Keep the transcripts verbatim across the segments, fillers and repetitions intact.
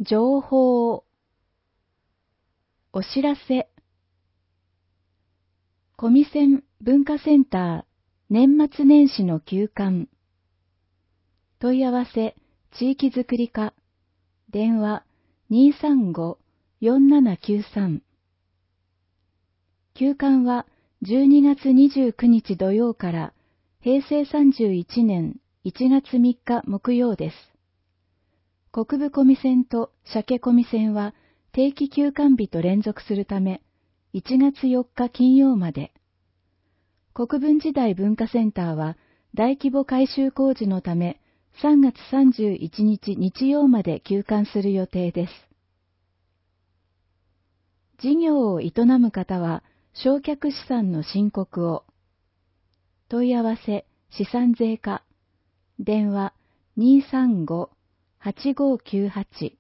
情報、お知らせ、コミセン文化センター年末年始の休館、問い合わせ地域づくり課、電話 にーさんご よんななきゅうさん。休館はじゅうにがつにじゅうくにち土曜からへいせいさんじゅういちねんいちがつみっか木曜です。国分コミセンと鮭コミセンは定期休館日と連続するため、いちがつよっか金曜まで。国分時代文化センターは大規模改修工事のため、さんがつさんじゅういちにち日曜まで休館する予定です。事業を営む方は、償却資産の申告を。問い合わせ資産税課、電話 にーさんご はちごきゅうはち。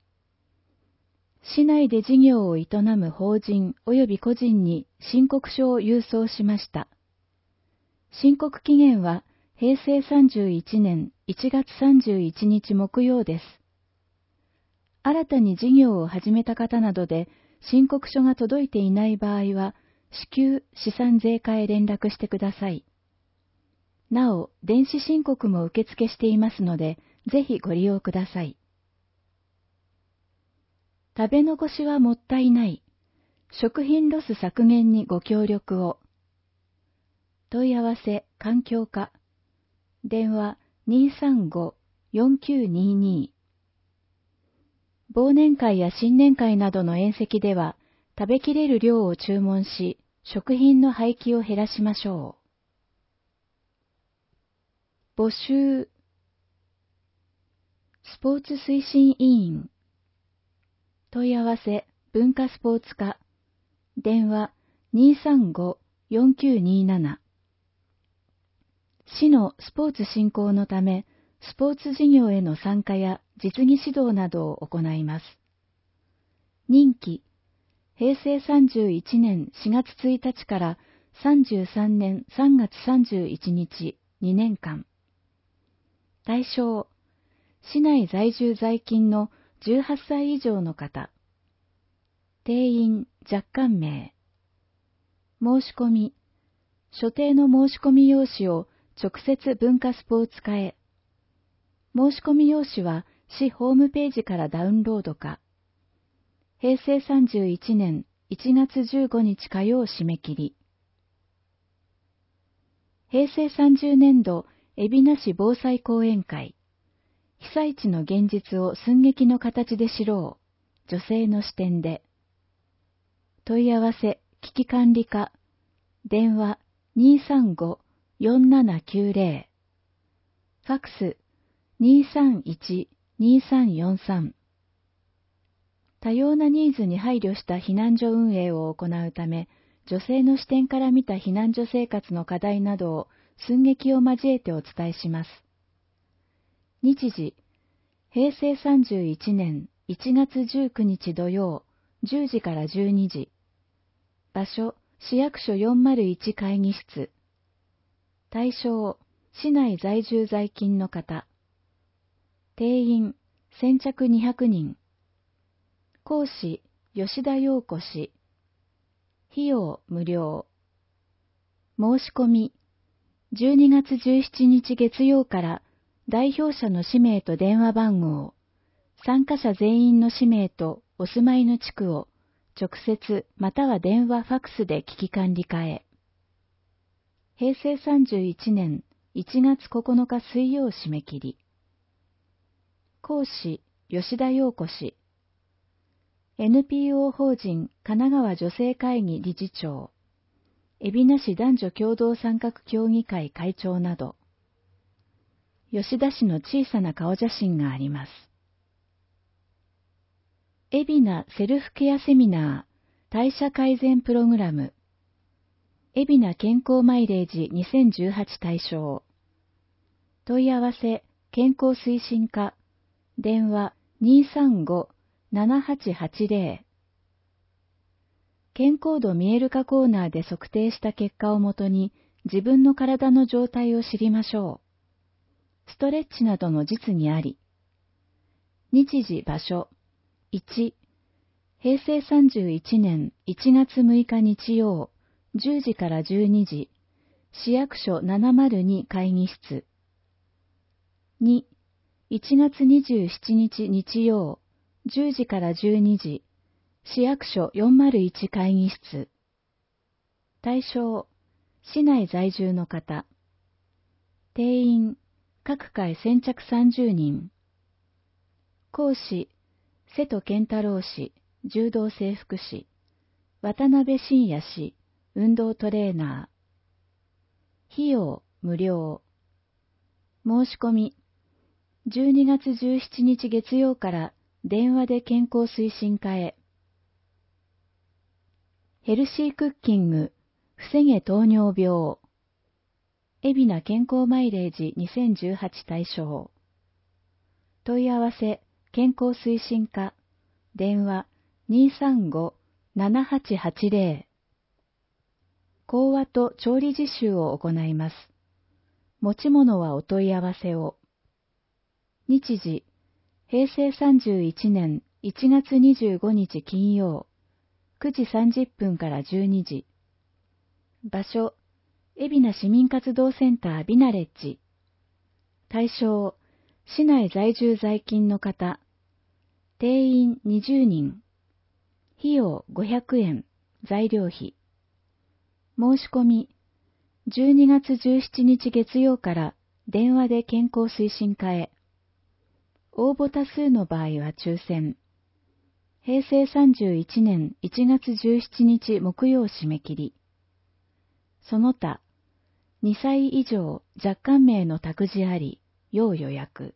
市内で事業を営む法人及び個人に申告書を郵送しました。申告期限はへいせいさんじゅういちねんいちがつさんじゅういちにち木曜です。新たに事業を始めた方などで申告書が届いていない場合は、至急資産税課へ連絡してください。なお、電子申告も受付していますので、ぜひご利用ください。食べ残しはもったいない。食品ロス削減にご協力を。問い合わせ環境課、電話 にーさんご よんきゅうにーにー。忘年会や新年会などの宴席では、食べきれる量を注文し、食品の廃棄を減らしましょう。募集。スポーツ推進委員。問い合わせ文化スポーツ課、電話 にーさんご よんきゅうにーなな。市のスポーツ振興のため、スポーツ事業への参加や実技指導などを行います。任期、へいせいさんじゅういちねんしがつついたちからさんじゅうさんねんさんがつさんじゅういちにちにねんかん。対象、市内在住在勤のじゅうはっさい以上の方。定員若干名。申し込み、所定の申し込み用紙を直接文化スポーツ課へ。申し込み用紙は市ホームページからダウンロードか。へいせいさんじゅういちねんいちがつじゅうごにち火曜締め切り。へいせいさんじゅうねんど海老名市防災講演会。被災地の現実を寸劇の形で知ろう。女性の視点で。問い合わせ危機管理課。電話 にーさんご よんななきゅうぜろ。ファックス にーさんいち にーさんよんさん。多様なニーズに配慮した避難所運営を行うため、女性の視点から見た避難所生活の課題などを寸劇を交えてお伝えします。日時、へいせいさんじゅういちねんいちがつじゅうくにち土曜、じゅうじからじゅうにじ。場所、市役所よんまるいち会議室。対象、市内在住在勤の方。定員、先着にひゃくにん。講師、吉田陽子氏。費用無料。申し込み、じゅうにがつじゅうしちにち月曜から代表者の氏名と電話番号、参加者全員の氏名とお住まいの地区を直接または電話ファックスで危機管理課へ。へいせいさんじゅういちねんいちがつここのか水曜締め切り。講師、吉田陽子氏。エヌピーオー 法人神奈川女性会議理事長、海老名市男女共同参画協議会会長など、吉田氏の小さな顔写真があります。海老名セルフケアセミナー代謝改善プログラム、海老名健康マイレージにせんじゅうはち対象。問い合わせ健康推進課、電話 にーさんご ななはちはちぜろ。健康度見える化コーナーで測定した結果をもとに自分の体の状態を知りましょう。ストレッチなどの実技あり。日時場所、 いち、へいせいさんじゅういちねんいちがつむいか日曜、じゅうじからじゅうにじ、市役所ななまるに会議室。に、いちがつにじゅうしちにち日曜、じゅうじからじゅうにじ、市役所よんまるいち会議室。対象、市内在住の方。定員、各回先着さんじゅうにん。講師、瀬戸健太郎氏、柔道整復師、渡辺真也氏、運動トレーナー。費用、無料。申し込み、じゅうにがつじゅうしちにち月曜から電話で健康推進課へ。ヘルシークッキング、防げ糖尿病。海老名健康マイレージにせんじゅうはち対象。問い合わせ、健康推進課、電話 にーさんご ななはちはちぜろ。講話と調理実習を行います。持ち物はお問い合わせを。日時、へいせいさんじゅういちねんいちがつにじゅうごにち金曜、くじさんじゅっぷんからじゅうにじ。場所、海老名市民活動センタービナレッジ。対象、市内在住在勤の方。定員にじゅうにん。費用ごひゃくえん、材料費。申し込み、じゅうにがつじゅうしちにち月曜から電話で健康推進課へ。応募多数の場合は抽選。へいせいさんじゅういちねんいちがつじゅうしちにち木曜締め切り。その他、にさい以上若干名の託児あり、要予約。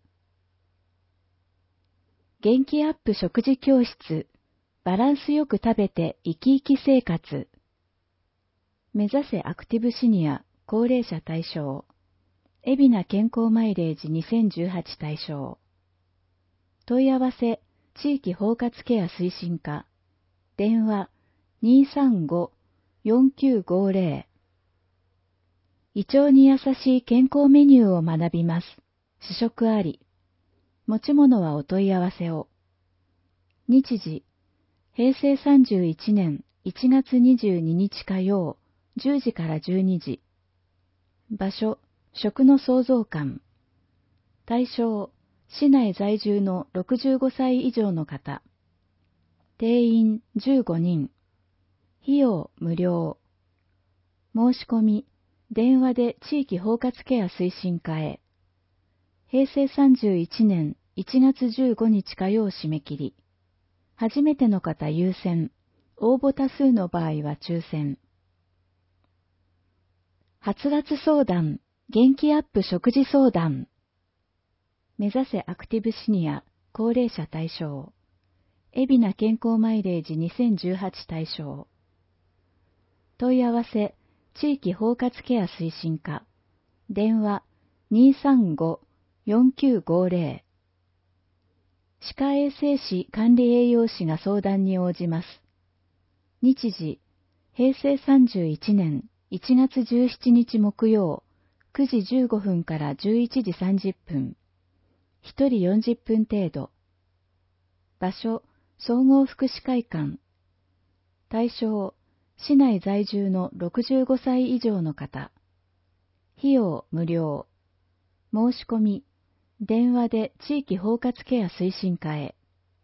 元気アップ食事教室、バランスよく食べて生き生き生活。目指せアクティブシニア、高齢者対象。海老名健康マイレージにせんじゅうはち対象。問い合わせ、地域包括ケア推進課。電話 にーさんご よんきゅうごぜろ。胃腸に優しい健康メニューを学びます。試食あり。持ち物はお問い合わせを。日時、へいせいさんじゅういちねんいちがつにじゅうににち火曜、じゅうじからじゅうにじ。場所、食の創造館。対象、市内在住のろくじゅうごさい以上の方。定員じゅうごにん。費用無料。申し込み、電話で地域包括ケア推進課へ。へいせいさんじゅういちねんいちがつじゅうごにち火曜締め切り。初めての方優先。応募多数の場合は抽選。はつらつ相談、元気アップ食事相談。目指せアクティブシニア、高齢者対象。海老名健康マイレージにせんじゅうはち対象。問い合わせ、地域包括ケア推進課。電話 にーさんご よんきゅうごぜろ。歯科衛生士管理栄養士が相談に応じます。日時、へいせいさんじゅういちねんいちがつじゅうしちにち木曜、くじじゅうごふんからじゅういちじさんじゅっぷん。ひとりよんじゅっぷん程度。場所、総合福祉会館。対象、市内在住のろくじゅうごさい以上の方。費用無料。申し込み、電話で地域包括ケア推進課へ。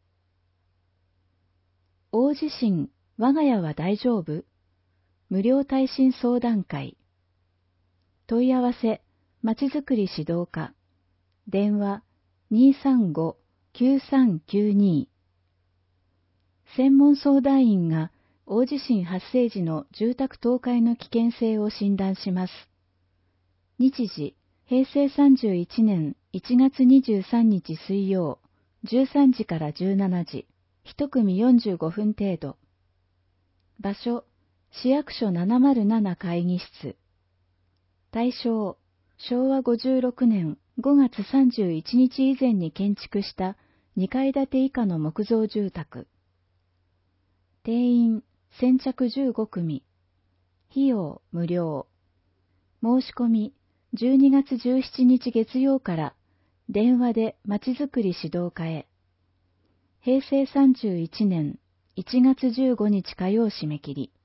大地震、我が家は大丈夫？無料耐震相談会。問い合わせ、まちづくり指導課。電話 にーさんご きゅうさんきゅうに。専門相談員が大地震発生時の住宅倒壊の危険性を診断します。日時、へいせいさんじゅういちねんいちがつにじゅうさんにち水曜、じゅうさんじからじゅうしちじ、いち組よんじゅうごふん程度。場所、市役所ななまるなな会議室。対象、しょうわごじゅうろくねんごがつさんじゅういちにち以前に建築したにかい建て以下の木造住宅。定員、先着じゅうご組。費用、無料。申し込み、じゅうにがつじゅうしちにち月曜から電話でまちづくり指導課へ。 へいせいさんじゅういちねんいちがつじゅうごにち火曜締め切り。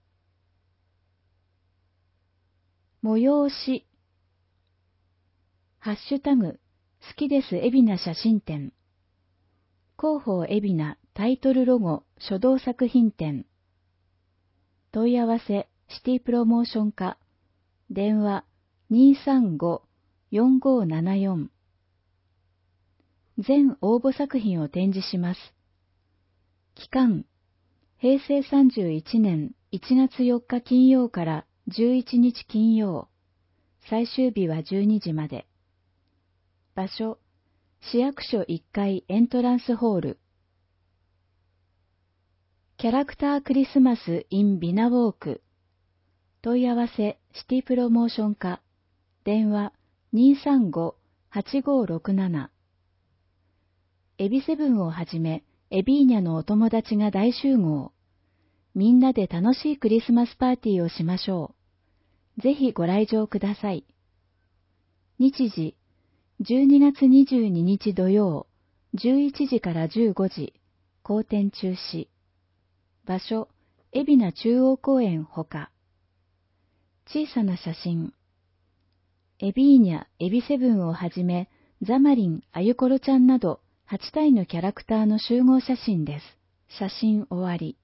催し。ハッシュタグ、好きです海老名写真展。広報海老名タイトルロゴ書道作品展。問い合わせシティプロモーション課。電話 にーさんご よんごななよん。全応募作品を展示します。期間、へいせいさんじゅういちねんいちがつよっか金曜からじゅういちにち金曜。最終日はじゅうにじまで。場所、市役所いっかいエントランスホール。キャラクタークリスマス in ビナウォーク。問い合わせシティプロモーション課。電話 にーさんご はちごろくなな。エビセブンをはじめ、エビーニャのお友達が大集合。みんなで楽しいクリスマスパーティーをしましょう。ぜひご来場ください。日時、じゅうにがつにじゅうににち土曜、じゅういちじからじゅうごじ、公展中止。場所、海老名中央公園ほか。小さな写真。エビーニャ、エビセブンをはじめ、ザマリン、アユコロちゃんなど、はちたいのキャラクターの集合写真です。写真終わり。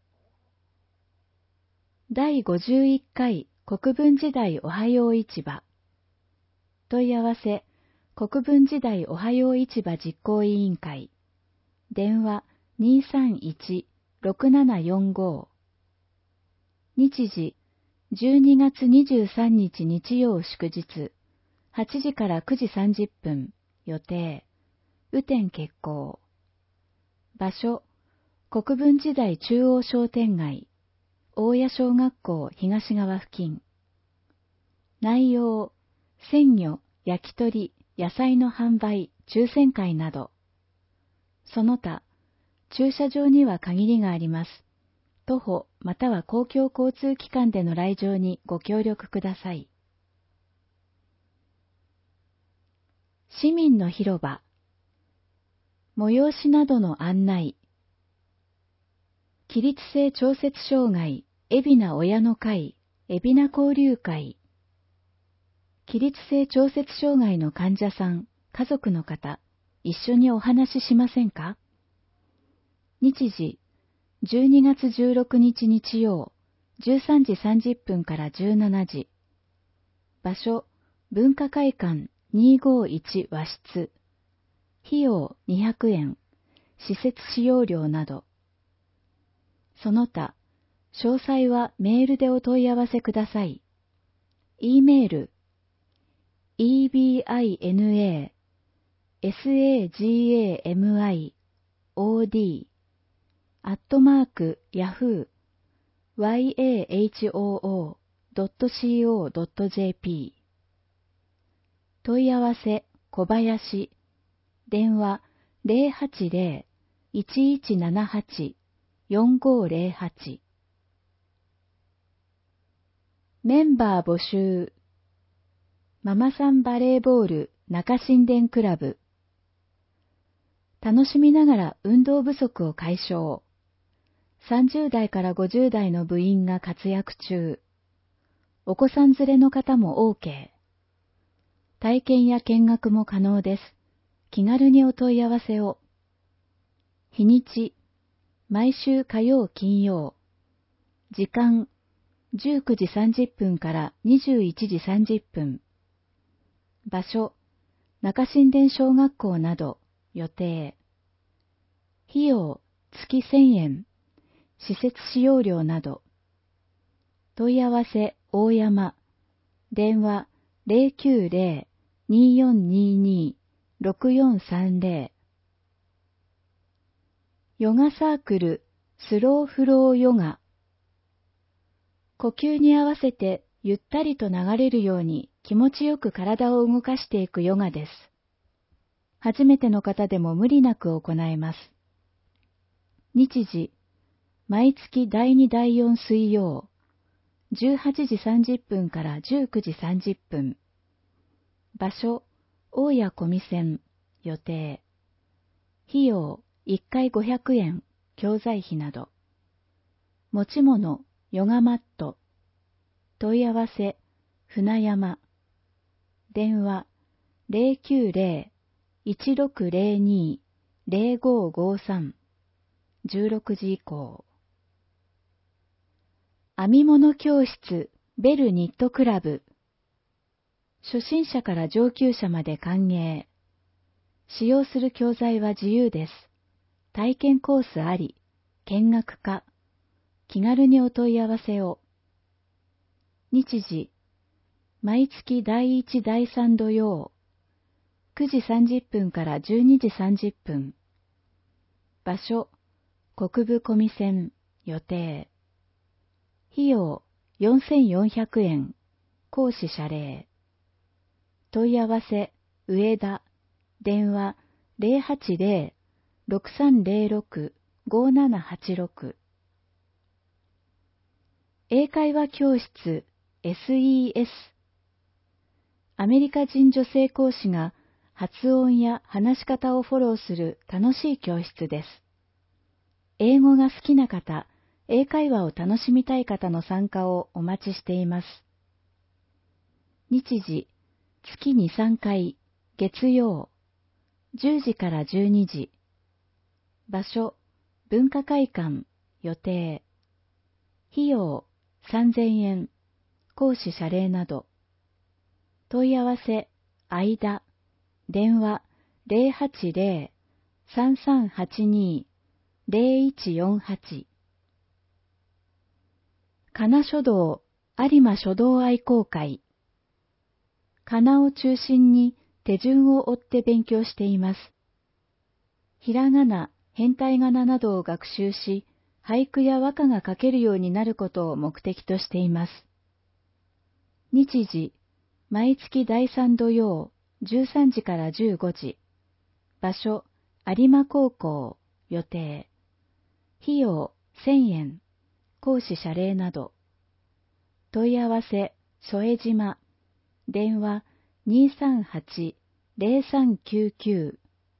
だいごじゅういっかい国分時代おはよう市場。問い合わせ、国分時代おはよう市場実行委員会。電話 にーさんいち ろくななよんご。日時、じゅうにがつにじゅうさんにち日曜祝日、はちじからくじさんじゅっぷん、予定。雨天決行。場所、国分時代中央商店街、大谷小学校東側付近。内容、鮮魚、焼き鳥、野菜の販売、抽選会など。その他、駐車場には限りがあります。徒歩または公共交通機関での来場にご協力ください。市民の広場。催しなどの案内。起立性調節障害、海老名親の会、海老名交流会。起立性調節障害の患者さん、家族の方、一緒にお話ししませんか？日時、じゅうにがつじゅうろくにち日曜、じゅうさんじさんじゅっぷんからじゅうしちじ。場所、文化会館にーごーいち和室。費用にひゃくえん、施設使用料など。その他、詳細はメールでお問い合わせください。e メール、イービーアイエヌエー、サガミ、オーディー、アットマーク、ヤフー、ワイエーエイチオーオードットシーオードットジェーピー。問い合わせ、小林。電話、ゼロはちゼロ いちいちななはち よんごゼロはち。メンバー募集。ママさんバレーボール中新田クラブ。楽しみながら運動不足を解消。さんじゅうだいからごじゅうだいの部員が活躍中。お子さん連れの方も OK。体験や見学も可能です。気軽にお問い合わせを。日にち、毎週火曜金曜。時間、じゅうくじさんじゅっぷんからにじゅういちじさんじゅっぷん。場所、中新田小学校など、予定。費用、月せんえん。施設使用料など。問い合わせ、大山。電話、ゼロきゅうゼロ にーよんにーにー ろくよんさんゼロ。ヨガサークル、スローフローヨガ。呼吸に合わせてゆったりと流れるように気持ちよく体を動かしていくヨガです。初めての方でも無理なく行えます。日時、毎月だいにだいよん水曜、じゅうはちじさんじゅっぷんからじゅうくじさんじゅっぷん。場所、大谷小見線、予定。費用、 いっかいごひゃくえん、教材費など。持ち物、ヨガマット。問い合わせ、船山。電話、ゼロきゅうゼロ いちろくゼロに ゼロごごさん。じゅうろくじ以降。編み物教室、ベルニットクラブ。初心者から上級者まで歓迎。使用する教材は自由です。体験コースあり、見学か。気軽にお問い合わせを。日時、毎月だいいちだいさん土曜、くじさんじゅっぷんからじゅうにじさんじゅっぷん。場所、国分小見線、予定。費用、よんせんよんひゃくえん、講師謝礼。問い合わせ、上田、電話ゼロはちゼロ ろくさんゼロろく ごななはちろく。英会話教室 エスイーエス。アメリカ人女性講師が発音や話し方をフォローする楽しい教室です。英語が好きな方、英会話を楽しみたい方の参加をお待ちしています。日時、月に、さんかい、月曜、じゅうじからじゅうにじ。場所、文化会館、予定。費用、さんぜんえん、講師謝礼など。問い合わせ、間、電話ゼロはちゼロ さんさんはちに ゼロいちよんはち。かな書道、有馬書道愛好会。かなを中心に手順を追って勉強しています。ひらがな、変体仮名などを学習し、俳句や和歌が書けるようになることを目的としています。日時、毎月だいさん土曜、じゅうさんじからじゅうごじ。場所、有馬高校、予定。費用、せんえん、講師謝礼など。問い合わせ、添島。電話、にさんはち ゼロさんきゅうきゅう。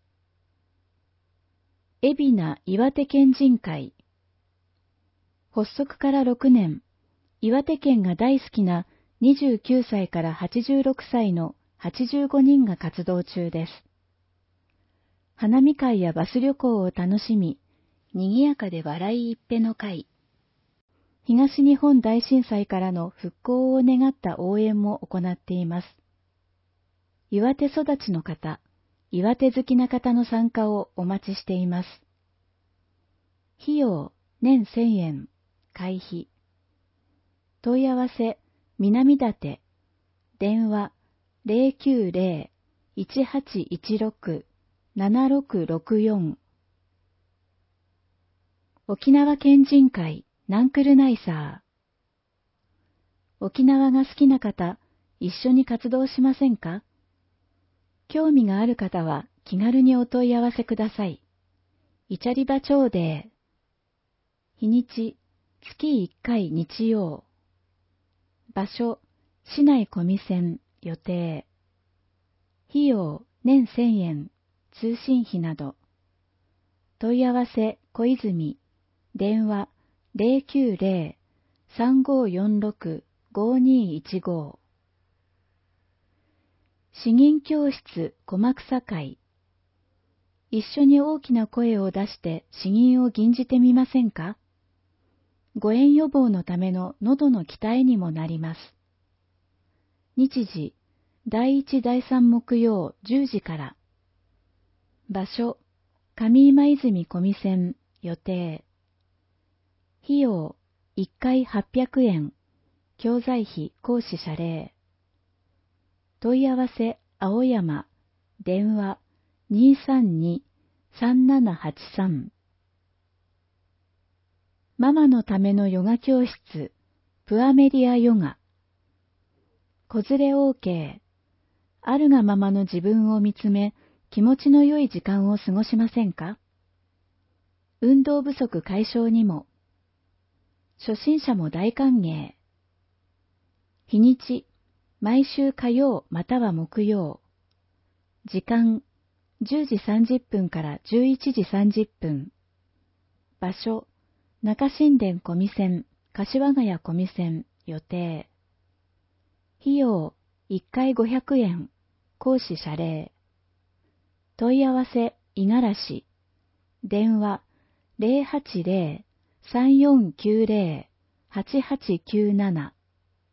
海老名岩手県人会。発足からろくねん、岩手県が大好きなにじゅうきゅうさいからはちじゅうろくさいのはちじゅうごにんが活動中です。花見会やバス旅行を楽しみ、賑やかで笑い一辺の会。東日本大震災からの復興を願った応援も行っています。岩手育ちの方、岩手好きな方の参加をお待ちしています。費用、年せんえん、会費。問い合わせ、南館。電話、ゼロきゅうゼロ いちはちいちろく ななろくろくよん。沖縄県人会ナンクルナイサー。沖縄が好きな方、一緒に活動しませんか？興味がある方は気軽にお問い合わせください。イチャリバ町で。日にち、月いっかい日曜。場所、市内小見線、予定。費用、年せんえん、通信費など。問い合わせ、小泉。電話、ゼロきゅうゼロ さんごよんろく ごにいちご。詩吟教室小草会。一緒に大きな声を出して詩吟を吟じてみませんか？誤嚥予防のための喉の鍛えにもなります。日時、だいいちだいさん木曜じゅうじから。場所、上今泉小見線、予定。費用、いっかいはっぴゃくえん、教材費講師謝礼。問い合わせ、青山。電話、にさんに さんななはちさん。ママのためのヨガ教室、プアメリアヨガ。子連れ OK。あるがままの自分を見つめ、気持ちの良い時間を過ごしませんか？運動不足解消にも。初心者も大歓迎。日にち、毎週火曜または木曜。時間、 じゅうじさんじゅっぷんからじゅういちじさんじゅっぷん。場所、中新田小見線、柏ヶ谷小見線、予定。費用、いっかいごひゃくえん、講師謝礼。問い合わせ、五十嵐。電話、ゼロはちゼロ さんよんきゅうゼロ はちはちきゅうなな。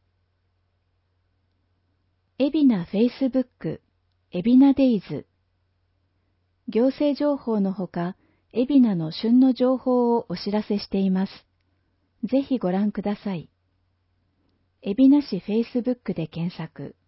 海老名フェイスブック、海老名デイズ。行政情報のほか、海老名の旬の情報をお知らせしています。ぜひご覧ください。海老名市フェイスブックで検索。